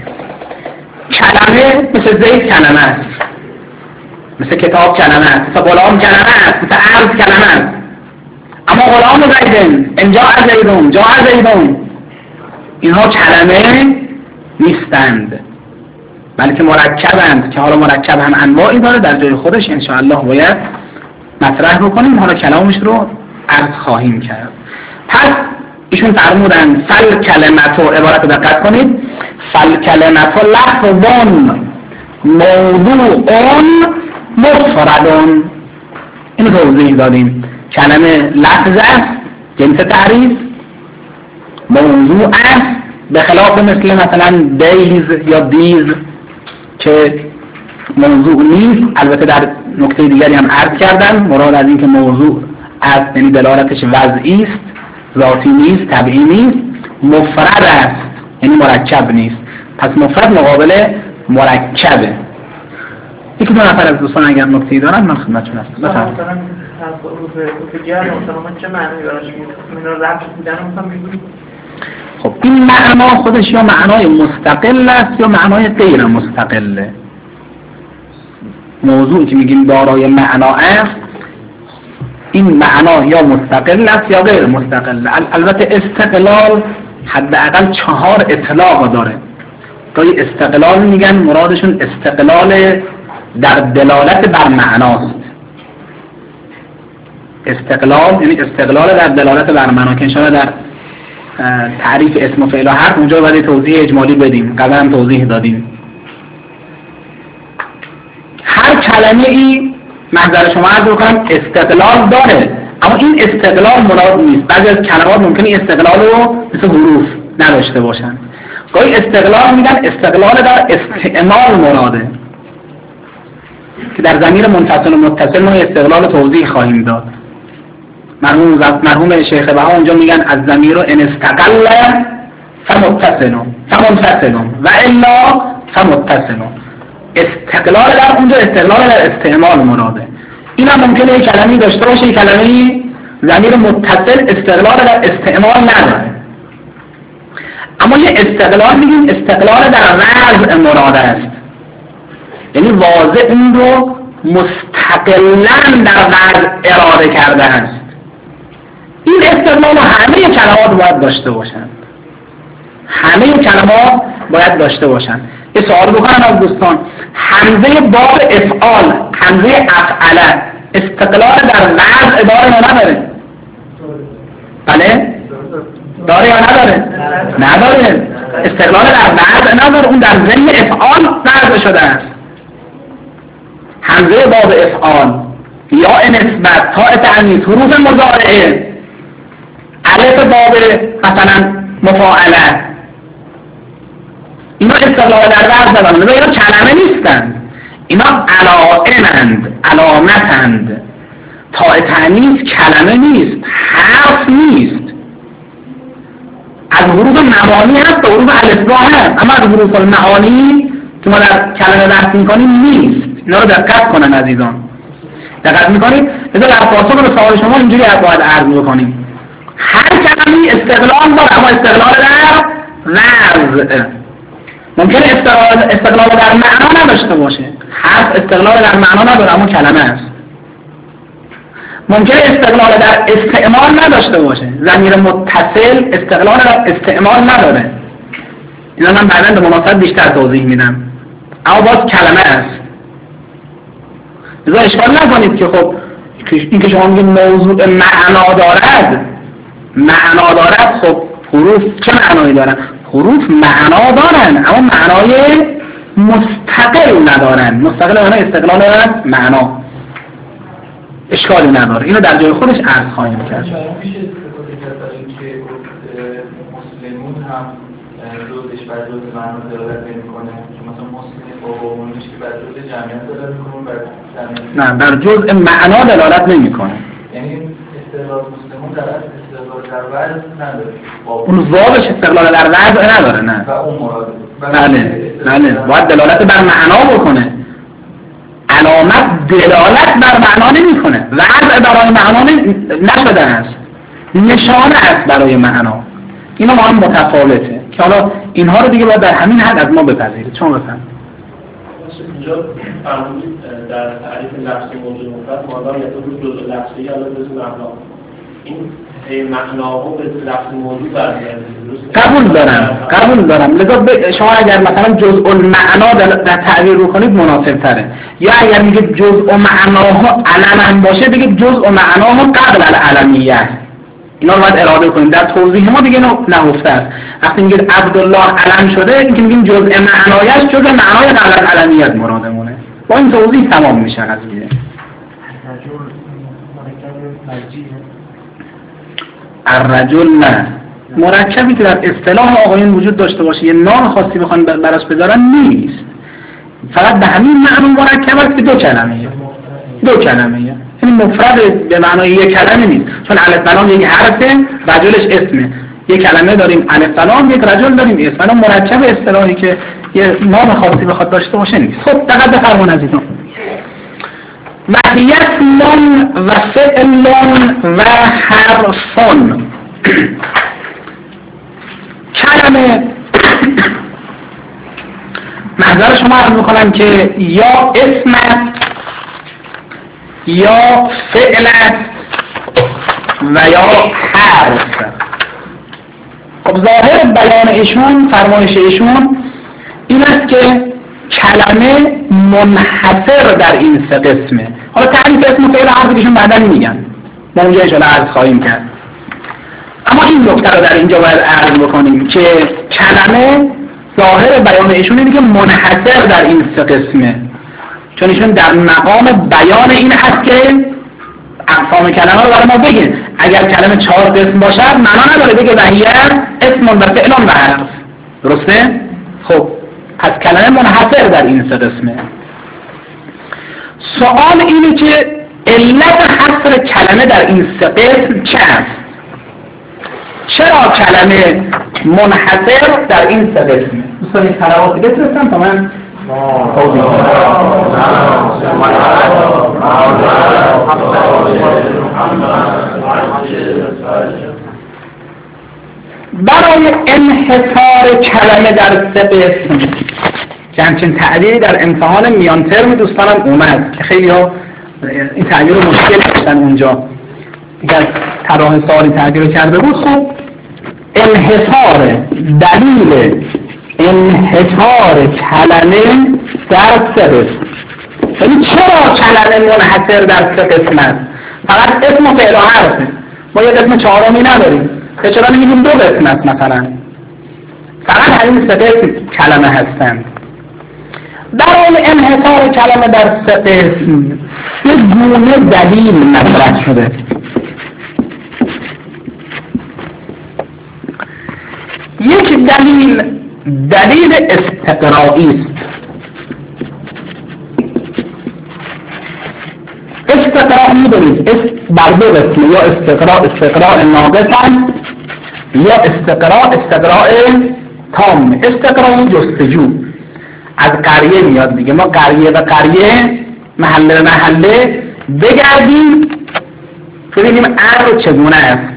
کلمه مثل زید کلمه است، مثل کتاب کلمه است، مثل غلام کلمه است، مثل عرض کلمه است. اما غلام و زیدن، اینجا زیدون، جا زیدون، اینها کلمه نیستند، بلکه مرکبند، که حالا مرکب هم انواعی داره، در جای خودش انشاءالله باید مطرح بکنیم. حالا کلامش رو عرض خواهیم کرد. پس ایشون فرمودن فل کلمتو، عبارت دقت کنید، فل کلمتو لفظون موضوعون مفردون. اینو توضیح دادیم. کلمه لفظ است، جنس تعریف، موضوع است، به خلاف مثل مثلا دیز یا دیز که موضوع نیست. البته در نکته دیگری هم عرض کردن، مراد از این که موضوع است یعنی دلالتش وضعی است، ذاتی نیست، طبیعی نیست. مفرد است یعنی مرکب نیست. پس مفرد مقابل مرکبه. یکی دو نفر از دوستان اگر نکته‌ای دارن من خدمتتون هستم. بفرمایید. مثلا روز جر مثلا چه معنی براش میده؟ اینا ربط بودن مثلا میگید. خب این معنا خودش یا معنای مستقل است یا معنای غیر مستقله. موضوعی که میگیم دارای معنا است، این معنا یا مستقل است یا غیر مستقل. البته استقلال حداقل چهار اطلاق داره. گاهی استقلال میگن مرادشون استقلال در دلالت بر معناست. استقلال یعنی استقلال در دلالت بر معنا، که انشاءالله در تعریف اسم و فعل و حرف اونجا باید توضیح اجمالی بدیم، قبلا هم توضیح دادیم. هر کلمه ای محضر شما عرض بکنم استقلال داره، اما این استقلال مراد نیست. بعضی از کلمات ممکنه استقلال رو مثل حروف نداشته باشن. گاهی استقلال میگن استقلال در استعمال مراده، که در ضمیر منفصل و متصل ما استقلال توضیح خواهیم داد. مرحوم مرحوم شیخ بها اونجا میگن از ضمیر ان استقل فمتصل فمنفصل و الا فمتصل. استقلال در اونجا استقلال در استعمال مراده. این هم ممکنه یک کلمه‌ای داشته باشه، یک کلمه‌ای ضمیر متصل استقلال در استعمال نداره. اما یه استقلال میگیم استقلال در وضع مراد است، یعنی واضع این رو مستقلاً در وضع اراده کرده است. این استقلال همه کلمات باید داشته باشند، همه کلمات باید داشته باشند. یه سوال بکنم از دوستان، همزه باب افعال، همزه افعله استقلال در وضع داره یا نداره؟ بله؟ داره یا نداره؟ نداره. استقلال در وضع نداره، اون در ضمن افعال وضع شده است. همزه باب افعال یا نسبت، تا تأنیث، حروف مضارعه، الف باب مثلا مفاعله، اینا استقلال در وضع دارن، اینا کلمه نیستن، اینا علائمند، علامتند. تا تأنیث کلمه نیست، حرف نیست. از حروف معانی هست تا حروف الفبا هست، اما از حروف المعانی که ما در کلمه بحث میکنیم نیست. اینا رو دقت کنن عزیزان، دقت میکنید؟ بذار در پاسخ به سوال شما اینجوری باید عرض بکنیم. هر کلمه استقلال داره، اما استقلال در وضع. ممکنه استقلال استقلال در معنا نداشته باشه، حرف استقلال در معنا نداره اما کلمه است. ممکنه استقلال در استعمال نداشته باشه، ضمیر متصل استقلال در استعمال نداره. اینا من بعداً به مناسبت بیشتر توضیح میدم، اما باز کلمه است. لذا اشکال نکنید که خب این که شما میگید موضوع معنا دارد، معنا دارد، خب حروف چه معنایی دارن؟ حروف معنا دارن اما معنای مستقل ندارن. مستقل معنای استقلال معنا اشکالی نداره. اینو در جای خودش عرض خواهیم کرد. میشه استفاده کرد برای اینکه مسلمون هم جزش بر جز معنا دلالت نمی‌کنه، که مثلا مسلم با اونش که بر جز جمعیت دلالت می‌کنه، بر جمعیت نه، در جزء معنا دلالت نمی‌کنه. یعنی استقلال مسلمون در اصل استقلال در وضع نداره. اون واوش استقلال در وضع نداره. نه. و اون مراده. بله، بله. باید دلالت بر معنا بکنه. علامت دلالت بر معنا نمی‌کنه. وضع برای معنا نشده است. نشانه است برای معنا. اینا ما هم متفاوته که حالا اینها رو دیگه باید در همین حد از ما بپذیرید. شما بفرمایید. اینجا فرمودید در تعریف لفظی موجود مفرد مادام یعنی جزء لفظی علاوه بر معنا، این معناها به لفظ موجود برمیگرده. قبول دارم، قبول دارم. لذا شما اگر مثلا جزء المعنا در تعبیر رو کنید مناسب تره، یا اگر میگید جزء معناها علما باشه بگید جزء معناها قبل العلمیه. اینا رو باید اراده کنیم. در توضیح ما دیگه نهفته است. وقتی میگید عبدالله علم شده، این که میگیم جزء معنایش جزء معنای قبل العلمیت مرادمونه. با این توضیح تمام میشه قضیه. الرجل نه، مرکبی که در اصطلاح آقایون وجود داشته باشه یه نام خاصی بخوان براش بذارن نیست، فقط به همین معنی مرکب است که دو کلمه دو کلمه یعنی مفرد به معنای یک کلمه نیست، چون الف لام یک حرفه، رجلش اسمه. یک کلمه داریم الف لام، یک رجل داریم اسم. الان مرکب اصطلاحی که یه نام خاصی بخواد داشته باشه نیست. خب دقت بفرمایید عزیزان. اسم و فعل و حرف. کلمه محضر شما عرض میکنم که یا اسم است یا فعل است و یا حرف. خب ظاهر بیان ایشون، فرمایش ایشون این است که کلمه منحصر در این سه قسمه. حالا تعریف اسم و فعل حرف ایشون بعدا میگن، ما اونجا انشاءالله عرض خواهیم کرد. اما این نکته رو در اینجا باید عرض بکنیم که کلمه ظاهر بیان ایشون اینه که منحصر در این سه قسمه، چون ایشون در مقام بیان این هست که اقسام کلمه رو برای ما بگه. اگر کلمه چهار قسم باشد معنا نداره بگه وحیه اسم و فعل و حرف. درسته؟ خب پس کلمه منحصر در این سه قسمه. سوال اینه که علت حصر کلمه در این سه قسم چه است؟ چرا کلمه منحصر در این سه قسمه؟ دوستان این خلواتی بترسم تا من توضیح برای انحصار کلمه در سه قسم که همچین تعبیری در امتحان میان ترم دوستانم اومد که خیلی ها این تعبیر رو مشکل داشتن اونجا، یک از طراح سوالی تعبیر رو کرده بود. خب انحصار، دلیل انحصار کلمه در سه قسم، یعنی چرا کلمه منحصر در سه قسم است؟ فقط اسم و فعل و حرفه، ما یه قسم چهارمی نداریم، چرا نمیگیم دو قسم است؟ مثلا فقط همین سه قسم کلمه هستند. برای انحصار کلمه در سه قسم سه گونه دلیل مطرح شده. یک دلیل دلیل استقرایی است. استقراء می‌دونید بر دو قسمه، یا استقراء استقراء ناقص یا استقراء استقراء تام. استقراء جستجو از قریه میاد دیگه، ما قریه به قریه، محله به محله بگردیم ببینیم امر چگونه است.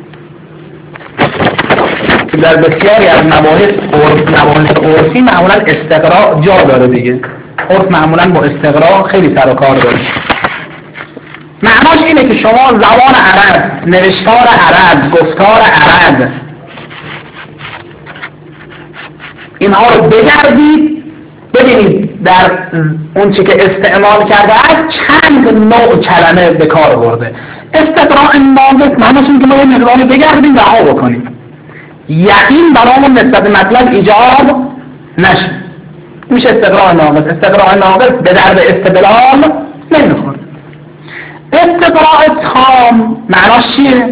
در بسیاری از مباحث مباحث عرفی معمولا استقراء جا داره دیگه، عرف معمولا با استقراء خیلی سر و کار داره. معناش اینه که شما زبان عرب، نوشتار عرب، گفتار عرب، اینها رو بگردید ببینید در اون چی که استعمال کرده است چند نوع کلمه به کار برده. استقراء ناقص معناش اینه که ما یه مقداری بگردیم و رها بکنیم، یقین برامون نسبت به مطلب ایجاد نشه، میشه استقراء ناقص. استقراء ناقص به درد استدلال نمیخوره. استقراء تام معناش چیه؟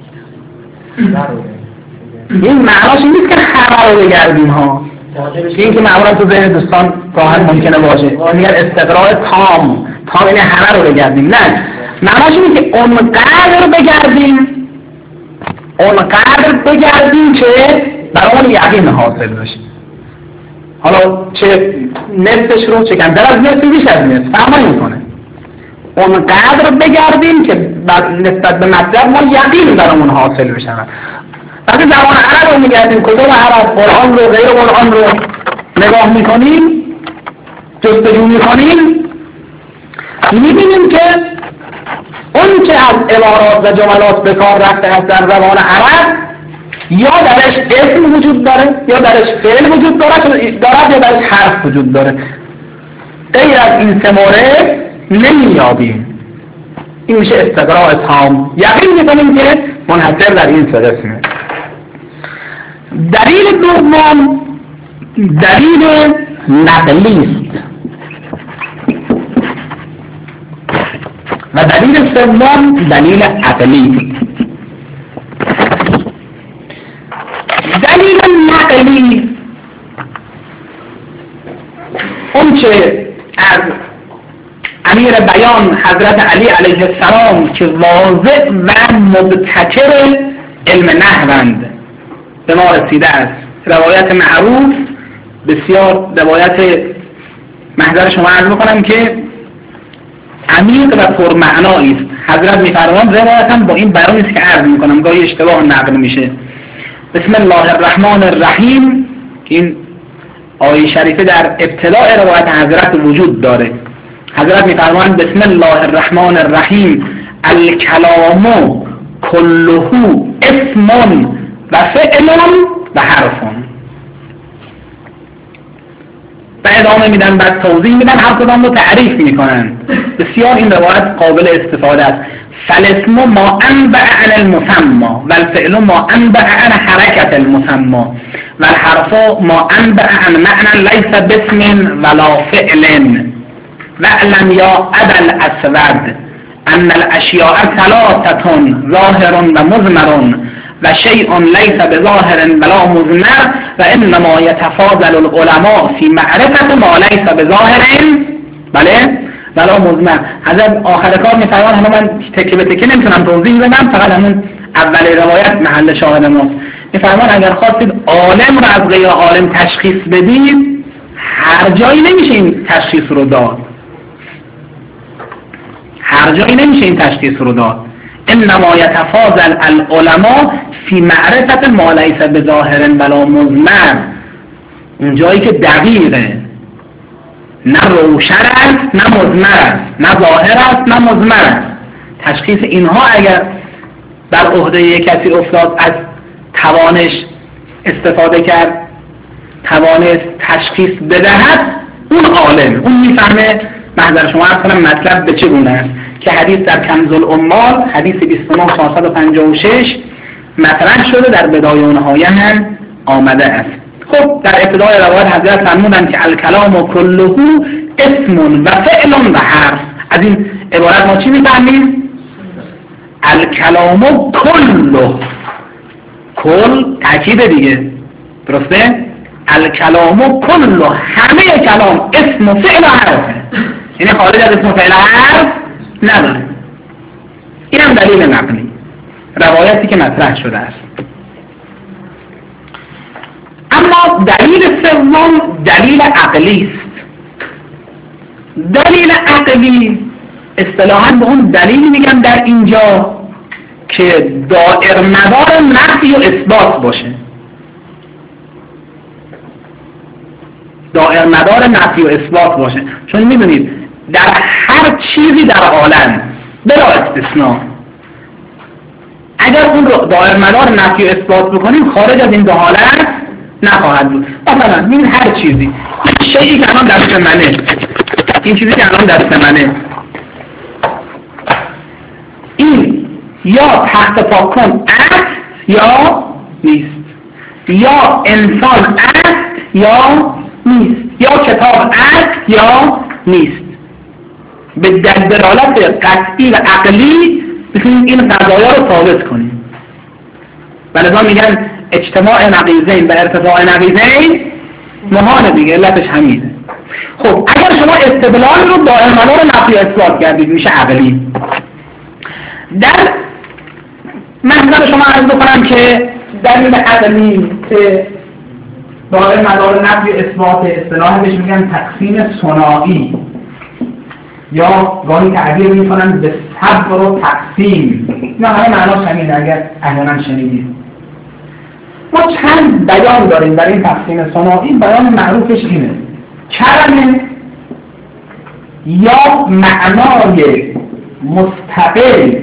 این معناش این نیست که همه رو بگردیم ها، این که معمولا تو ذهن دوستان راحت ممکنه باشه، میگن استقراء تام، تام یعنی همه رو بگردیم. نه، معناش اینه که اونقدر بگردیم اونقدر بگردیم که برامون یقین حاصل بشه. حالا چه نصفش رو، چه کمتر از نصف، بیش از نصف فرق نمی‌کنه. اونقدر بگردیم که نسبت به مطلب ما یقین برامون حاصل بشه. وقتی زبان عرب رو میگردیم، کدوم عرب، قرآن رو، غیر قرآن رو نگاه میکنیم، جستجو میکنیم، میبینیم که اون که از عبارات و جملات به کار رفته است در زبان عرب یا درش اسم وجود داره، یا درش فعل وجود داره، دارد یا درش حرف وجود داره. غیر از این سه مورد نمیابیم. این میشه استقراء تام، یقین میکنیم که منحصر در این سه قسمه. دلیل دوم دلیل نقلی است و دلیل سوم دلیل عقلی. دلیل نقلی اون چه از امیر بیان حضرت علی علیه السلام که واضح و مبتکر علم نحوند به ما رسیده است. روایت معروف بسیار روایت، محضر شما عرض میکنم که عمیق و پرمعنایی است. حضرت میفرمایند روایت هم با این بیانی است که عرض میکنم، گاهی اشتباه نقل میشه. بسم الله الرحمن الرحیم، این آیه شریفه در ابتدای روایت حضرت وجود داره. حضرت میفرمایند بسم الله الرحمن الرحیم الکلام کله اسم و فعل و حرف. و ادامه میدن، بعد توضیح میدن، هر کدام رو تعریف میکنن. بسیار این روایت قابل استفاده است. فالاسم ما انبع عن المسمى والفعل ما انبع عن حرکت المسمى والحرف ما انبع عن معنى ليس باسم ولا فعل. واعلم یا ابا الاسود ان الاشیاء ثلاثه ظاهر و مضمر و شیء لیس بظاهر ولا مضمر و انما یتفاضل العلماء فی معرفت ما لیس بظاهر بله ولا مضمر. حضرت آخر کار میفرمان، همه من تکه به تکه نمیتونم توضیح بدم، فقط همون اول روایت محل شاهد ماست. میفرمان اگر خواستید عالم رو از غیر عالم تشخیص بدید، هر جایی نمیشه این تشخیص رو داد، هر جایی نمیشه این تشخیص رو داد. انما یتفاضل العلماء فی معرفت ما لیس بظاهر ولا مضمر، اون جایی که دقیقه، نه روشن است نه مضمر است، نه ظاهر است نه مضمر است. تشخیص اینها اگر بر عهده کسی افتاد، از توانش استفاده کرد، توانست تشخیص بدهد، اون عالم، اون میفهمه. محضر شما عرض کنم مطلب به چه گونه است که حدیث در کنز العمال حدیث بیست و نه چهارصد و پنجاه و شش مطرح شده، در بدایه و نهایه هم آمده است. خب در ابتدای روایت حضرت فرمودند که الکلام کله اسم و فعل و حرف. از این عبارت ما چی میفهمیم؟ الکلام کله، کل تاکید دیگه، درسته؟ الکلام کله، همه کلام اسم و فعل و حرفه، یعنی خارج از اسم و فعل و حرف نداره. این هم دلیل نقلی، روایتی که مطرح شده است. اما دلیل سوم دلیل عقلی است. دلیل عقلی اصطلاحاً به اون دلیلی میگن در اینجا که دائر مدار نفی و اثبات باشه، دائر مدار نفی و اثبات باشه. چون میدونید در هر چیزی در عالم بلا استثناء اگر اون رو دائر مدار نفی و اثبات بکنیم، خارج از این دو حالت نخواهد بود. مثلا این هر چیزی، این شیئی که الان دست منه، این چیزی که الان دست منه، این یا تخت پاکن است یا نیست، یا انسان است یا نیست، یا کتاب است یا نیست. به دلالت قطعی و عقلی میتونیم این قضایا رو ثابت کنیم. ولذا میگن اجتماع نقیضین و ارتفاع نقیضین محال دیگه، علتش همینه. خب اگر شما استدلال رو دائر مدار نفی اثبات کردید میشه عقلی. در محضر شما عرض بکنم که دلیل عقلی که دائر مدار نفی اثبات اصطلاح بهش میگن تقسیم ثنایی، یا گاهی تعبیر میکنن به صبر و تقسیم. اینا همه معناش همینه اگر احیانا شنیدید. ما چند بیان داریم در این تقسیم ثنایی. بیان معروفش اینه: کلمه یا معنای مستقل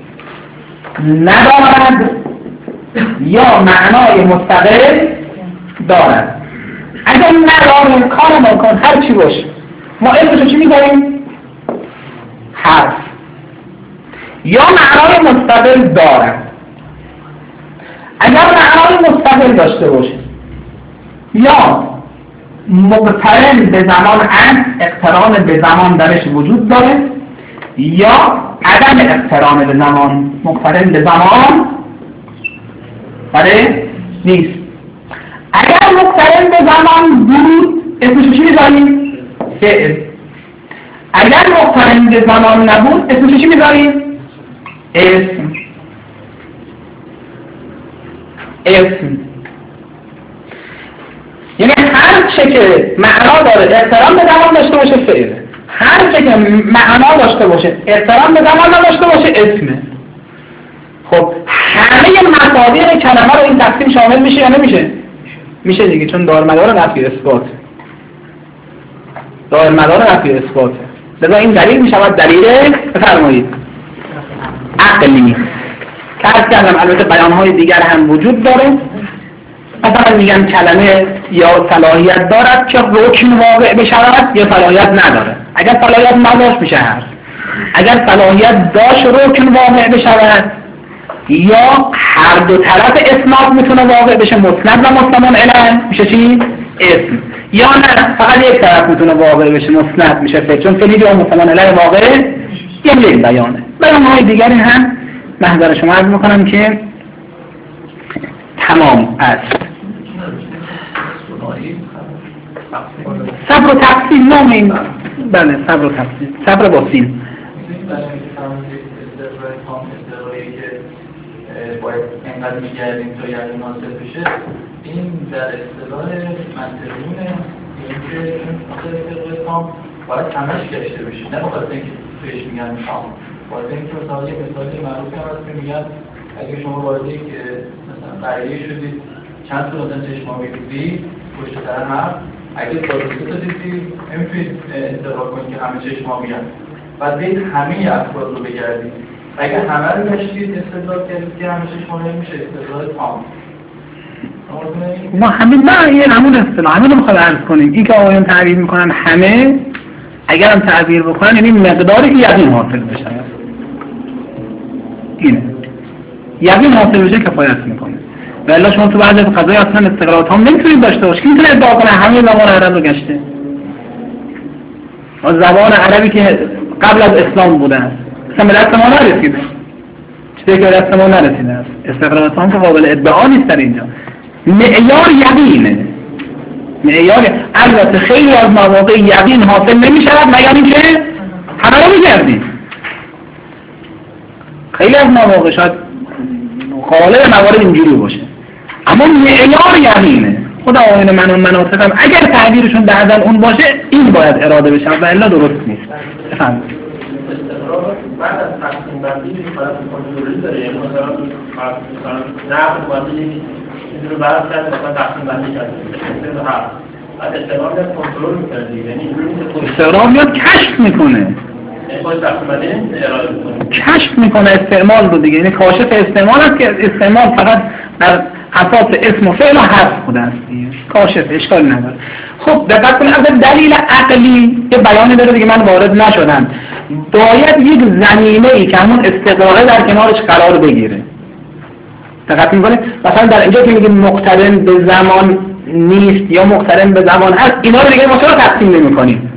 ندارد یا معنای مستقل دارد. اگر نداره کار ما کن هر چی باشه، ما اسمشو چی میذاریم؟ حرف. یا معنای مستقل دارد. اگر معنای مستقل داشته باشه یا مقترن به زمان است، اقتران به زمان درش وجود داره، یا عدم اقتران به زمان، مقترن به زمان بله نیست. اگر مقترن به زمان بود اسمش چی میذاریم؟ فعل. اگر مقترن به زمان نبود اسمش چی میذاریم؟ اسم. اسم یعنی هر چه که معنا داره احترام به زمان داشته باشه فعله، هر چه که معنا داشته باشه احترام به زمان نداشته باشه اسمه. خب همه مصادیق کلمه رو این تقسیم شامل میشه یا نمیشه؟ میشه دیگه، چون دائر مدار نفی اثبات، دائر مدار نفی اثبات. لذا این دلیل میشود دلیل بفرمایید عقلی. که عرض کردم البته بیانهای دیگر هم وجود داره. مثلا میگن کلمه یا صلاحیت دارد که رکن واقع بشود یا صلاحیت نداره. اگر صلاحیت نداشت میشه حرف. اگر صلاحیت داشت رکن واقع بشود، یا هر دو طرف اسناد میتونه واقع بشه، مسند و مستمع الیه، میشه چی؟ اسم. یا نه فقط یک طرف میتونه واقع بشه، مسند میشه فعل، چون فعلی و مستمع الیه واقع یک بیانه. بیانهای دیگری هم محضر شما عرض میکنم که تمام است. صبر و تقسیم نامیم. بله صبر و تقسیم، صبر با سین. باید اینقدر میگردیم تا یعنی ناصر بشه، این در اصطلاح منطقیونه، این که این اصطلاح تام باید همش گشته بشه، نه بخاطر اینکه تویش میگن تام. واسه اینکه مثلا یه مثالی معروفی هم هست که میگن اگه شما وارد یک مثلا قریه شدید چند تا مثلا چشم‌آبی دیدید پشت سر هم اگه با دو تا دیدید نمیتونید استقرار کنید که همه چشم‌آبی هست بعد برید همه افراد رو بگردید اگه همه رو گشتید استدلال کردید که همه چشم‌آبی میشه استدلال تام. ما همین ما این همون اصطلاح همین رو میخواد عرض کنیم این که آقایون تعبیر میکنن همه اگر هم تعبیر بکنن یعنی مقداری که یقین حاصل بشه اینه یقین حاصل بشه کفایت میکنه و الا شما تو بعضی از قضایی اصلا استقرار تام نمیتونید داشته باشید. کی میتونه ادعا کنه همه زبان عرب رو گشته؟ زبان عربی که قبل از اسلام بوده است اصلا به دست ما نرسیده چیزی که به دست ما نرسیده است استقرار تام که قابل ادعا نیست در اینجا معیار یقینه معیار البته خیلی از مواقع یقین حاصل نمی شود مگر اینکه همه رو میگردیم خیلی از مواقع شاید غالب موارد اینجوری باشه اما معیار یقینه خدا آقایون من اون مناطقم اگر تعبیرشون بعدن اون باشه این باید اراده بشه و الا درست نیست بفهم استقرار بعد از تقسیم بندی که فرض کنترلی داره یعنی مثلا مثلا نقد واسه این رو بعد کرد مثلا تقسیم بندی کرد مثلا هر بعد استقرار میاد کنترل میکنه یعنی استقرار میاد کشف میکنه کشف میکنه استعمال رو دیگه یعنی کاشف استعمال است که استعمال فقط در اساس اسم و فعل و حرف بوده است کاشف اشکال نداره. خب دقت کنید از دلیل عقلی یه بیانی داره دیگه من وارد نشدم باید یک زمینه‌ای که همون استقرار در کنارش قرار بگیره. دقت میکنید مثلا در اینجا که میگیم مقترن به زمان نیست یا مقترن به زمان هست اینا رو دیگه ما چرا تقسیم نمی‌کنیم؟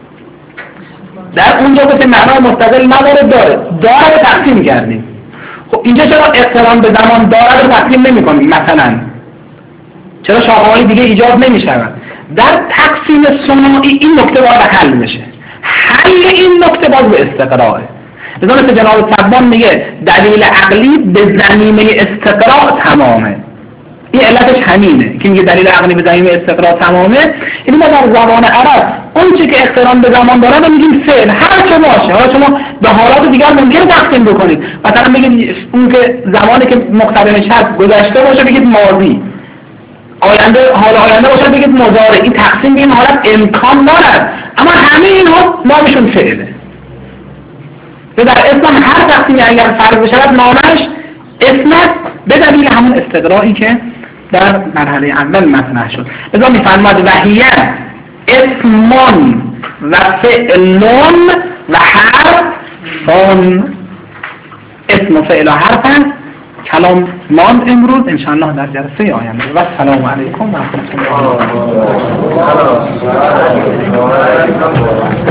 در اونجا که معنا مستقل نداره داره داره تقسیم کردیم. خب اینجا چرا اقتران به زمان داره رو تقسیم نمی‌کنیم مثلا؟ چرا شاخه‌های دیگه ایجاد نمی‌شود؟ در تقسیم ثنایی این نکته باید حل بشه. حل این نکته باز به استقراره. مثلا مثل جناب صبان میگه دلیل عقلی به زمینه استقرار تمامه. این علتش همینه که میگه دلیل عقلی به زمینه استقرار تمامه. یعنی ما در زبان عرب اون چی که اقتران به زمان داره رو میگیم فعل هر چه باشه. حالا شما به حالات دیگر ممکنه تقسیم بکنید. مثلا بگید اون که زمانی که مقترنش هست گذشته باشه بگید ماضی. آینده حال آینده باشه بگید مضارع. این تقسیم به این حالت امکان دارد. اما همه اینها نامشون فعله. و در اسم هر تقسیمی اگر فرض بشود نامش اسم به دلیل همون استقرائی که در مرحله اول مطرح شد. لذا می‌فرماد وحیه اسمون و فعلون و حرفون. اسم و فعل و حرف هست. کلام ماند امروز انشاءالله در جلسه آینده و السلام علیکم و رحمت الله.